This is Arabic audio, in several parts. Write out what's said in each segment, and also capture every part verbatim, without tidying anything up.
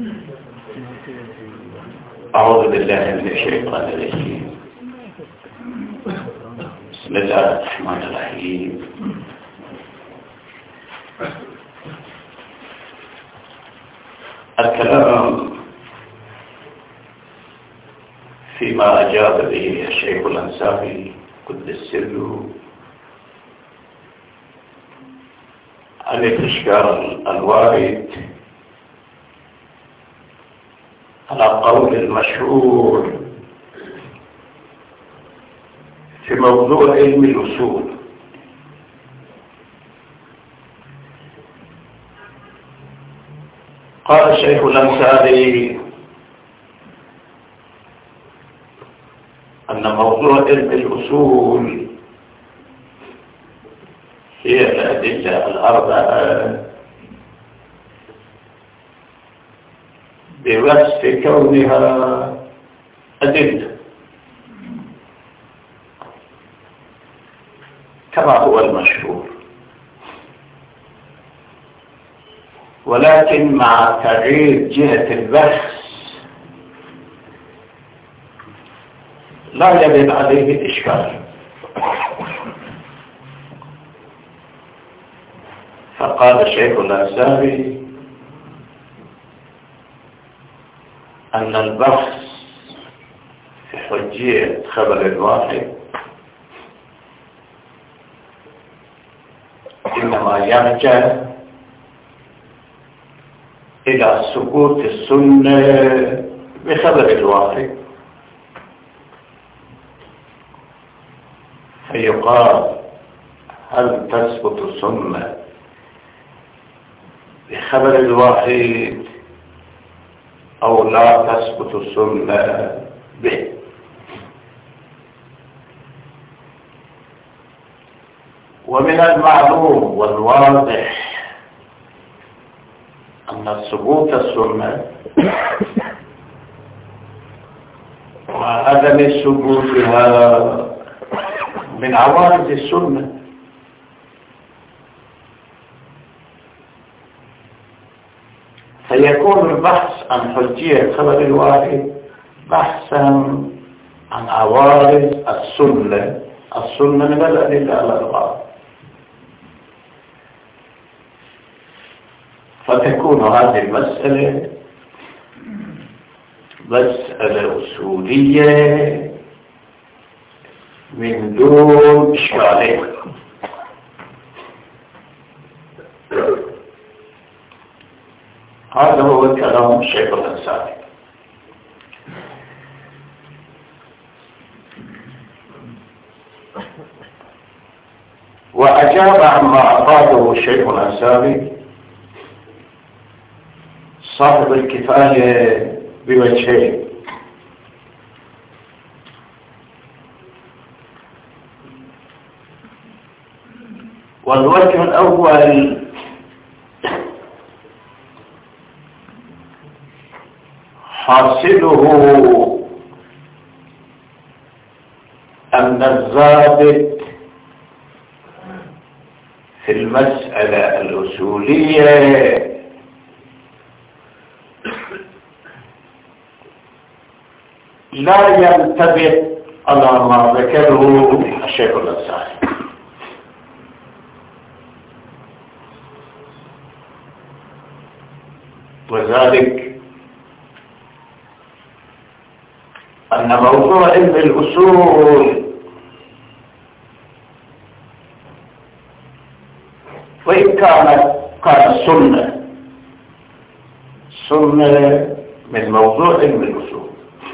أعوذ بالله من الشيطان الرجيم. بسم الله الرحمن الرحيم. الكلام فيما أجاب به الشيخ الأنسابي قدس سره عن الإشكال الوارد على قول المشهور في موضوع علم الأصول. قال الشيخ الأنسابي أن موضوع علم الأصول هي الأدلة الأربعة بوصف كونها أدلة كما هو المشهور، ولكن مع تغيير جهة البحث لا يرد عليه الإشكال. فقال الشيخ الأنسابي أن البحث في حجية خبر الواحد إنما يرجع إلى سقوط السنة بخبر الواحد، فيقال هل تثبت السنة بخبر الواحد أو لا تثبت السنة به. ومن المعلوم والواضح أن ثبوت السنة وعدم ثبوتها من عوارض السنة، فيكون البحث عن حجية خبر الواحد بحثا عن عوارض السنة السنة من الأدلة الأربعة، فتكون هذه المسألة مسألة أصولية من دون إشكالين. هذا هو كلام الشيخ الأنسابي. وأجاب عما أفاده الشيخ الأنسابي صاحب الكفاية بوجهين. والوجه الأول حاصله أن الضابط في المسألة الأصولية لا ينطبق على ما ذكره الشيخ الأنسابي، وذلك أن موضوع علم الأصول وإن كانت كان السنة سنة من موضوع علم الأصول،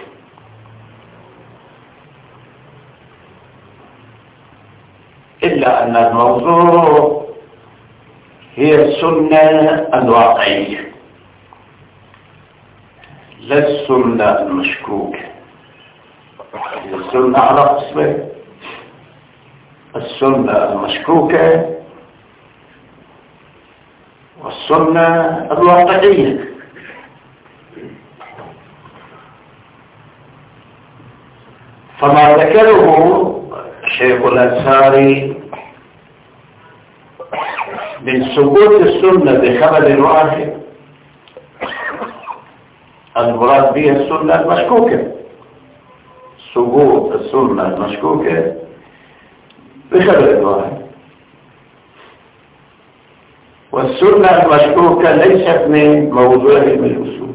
إلا أن الموضوع هي السنة الواقعية لا السنة المشكوكة. السنة على قسمين: السنة المشكوكة والسنة الواقعية. فما ذكره الشيخ الأنسابي من ثبوت السنة بخبر واحد المراد بها السنة المشكوكة، ثبوت السنة المشكوكة بخبر واحد. والسنة المشكوكة ليست من موضوع علم الأصول،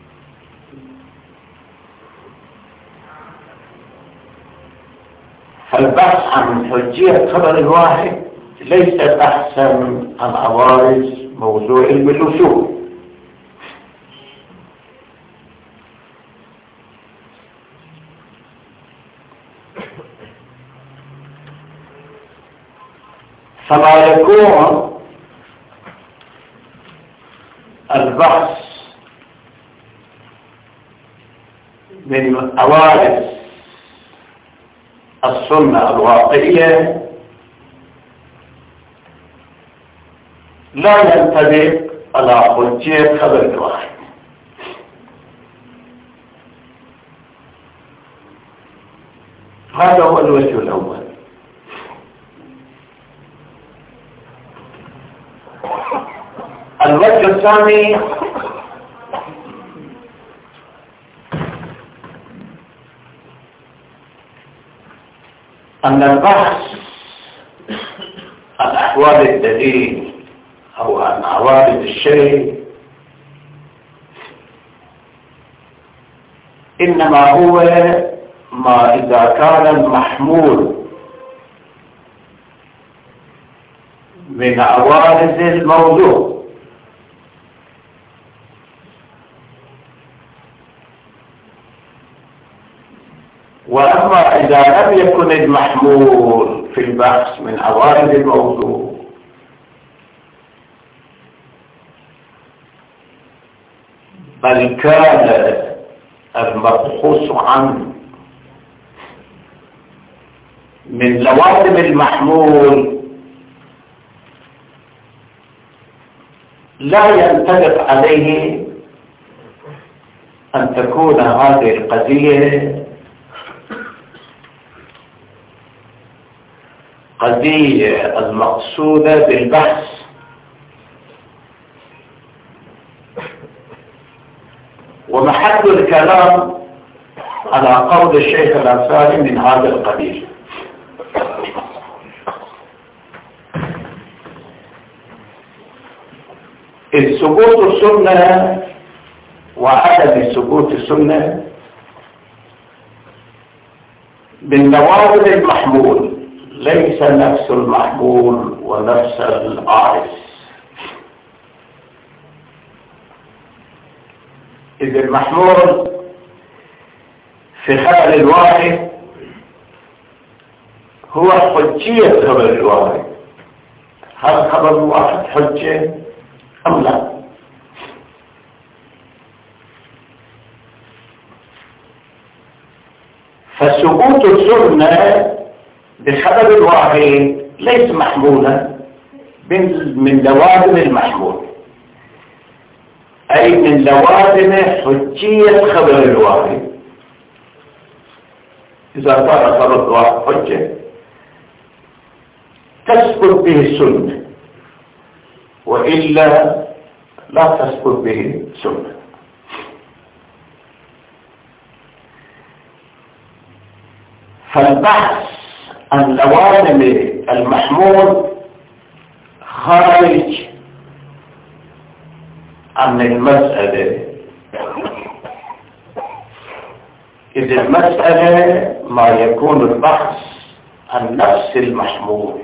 فالبحث عن حجية خبر الواحد ليس بحثا عن عوارض موضوع علم الأصول. فما يكون البحث من عوارض السنة الواقعية لا ينطبق على حجية خبر الواحد. هذا هو الوجه الأول. الوجه الثاني أن البحث عن أحوال الدليل أو عن عوارض الشيء إنما هو ما إذا كان المحمول من عوارض الموضوع، وأما إذا لم يكن المحمول في البحث من عوارض الموضوع بل كان المبحوث عنه من لوازم المحمول، لا ينطبق عليه أن تكون هذه القضية قضية المقصودة بالبحث، ومحل الكلام على قول الشيخ الأنصاري من هذا القبيل. إذ ثبوت السنة وعدم ثبوت السنة من لوازم المحمول، ليس نفس المحمول ونفس العارض. إذ المحمول في خبر الواحد هو حجية خبر الواحد، هل خبر الواحد حجة أم لا؟ فثبوت السنة بخبر الواحد ليس محمولا من لوازم المحمول، أي من لوازم حجية خبر الواحد. إذا صار خبر الواحد حجة تثبت به السنة، وإلا لا تثبت به سنة. فالبحث عن لوازم المحمول خارج عن المسألة، إذ المسألة ما يكون البحث عن نفس المحمول،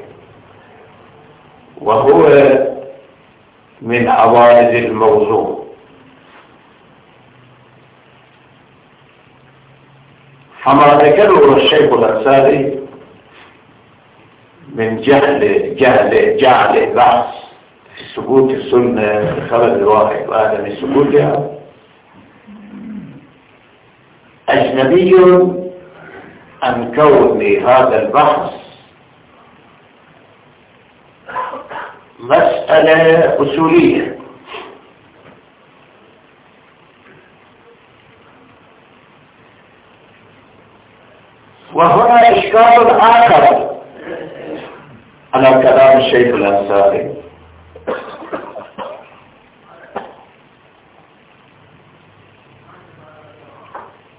وهو من عوارض الموضوع. فما ذكره الشيخ الأنصاري من جهل جهل جعل بحث في ثبوت السنة في خبر الواحد وعدم ثبوتها أجنبي عن كون هذا البحث مسألة أصولية. وهنا إشكال آخر على كلام الشيخ الأنصاري،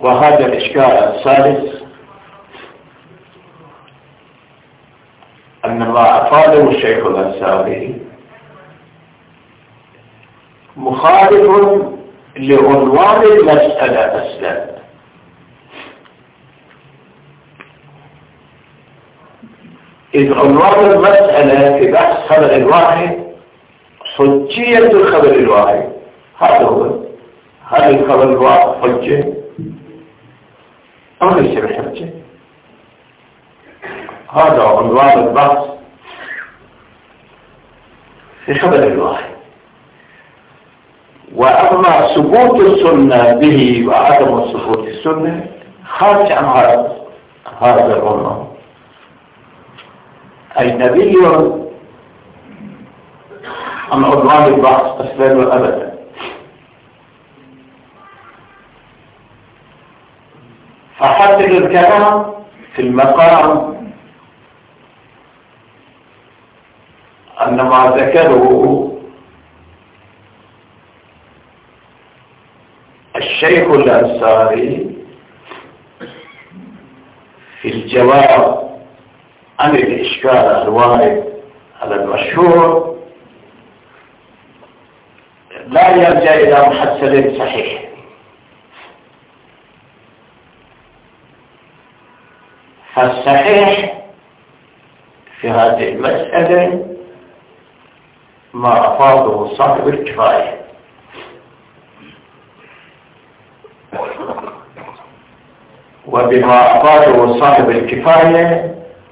وهذا الإشكال الثالث أن ما أفاده الشيخ الأنصاري مخالف لعنوان المسألة أصلا. إذ عنوان المسألة في بحث خبر الواحد حجية الخبر الواحد. هذا هو، هل الخبر الواحد حجة أو ليس بحجة؟ هذا عنوان البحث في خبر الواحد. وأما ثبوت السنة به وعدم ثبوت السنة خارج عن هذا العنوان. أي نبي عن عنوان البحث أصلا وأبدا. فحدد الكلام في المقام أن ما ذكره الشيخ الأنصاري في الجواب عن الإشكال الوارد على المشهور لا يرجع إلى محصل صحيح. فالصحيح في هذه المسألة ما أفاضه صاحب الكفاية، وبما أفاضه صاحب الكفاية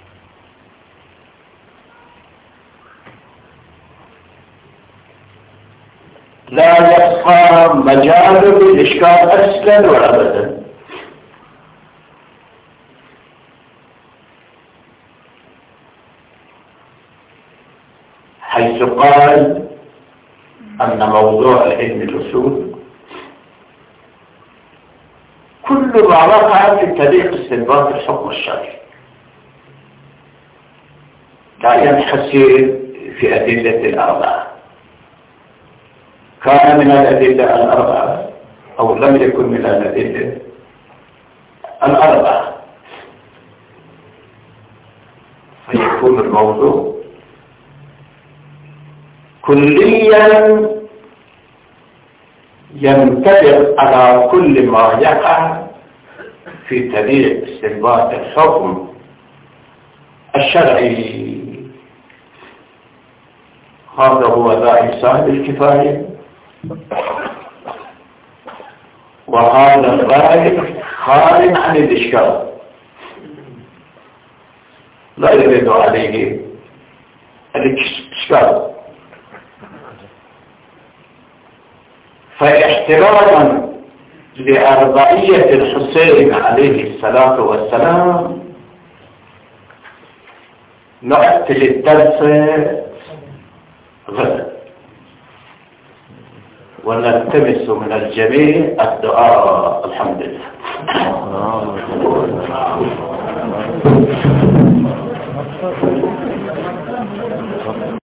لا يبقى مجال للإشكال أصلا وأبدا. حيث قال أن موضوع علم الأصول كل ما وقع في طريق استنباط الحكم الشرعي لا ينحصر في أدلة الأربعة. كان من الأدلة الأربعة أو لم يكن من الأدلة الأربعة، فيكون الموضوع كليا ينطبق على كل ما يقع في طريق استنباط الحكم الشرعي. هذا هو رأي صاحب الكفاية، وهذا الرأي خارج عن الإشكال لا يرد عليه الإشكال. فاحتراما لأربعية الحسين عليه الصلاة والسلام نعطل الدرس غدا، ونلتمس من الجميع الدعاء. الحمد لله.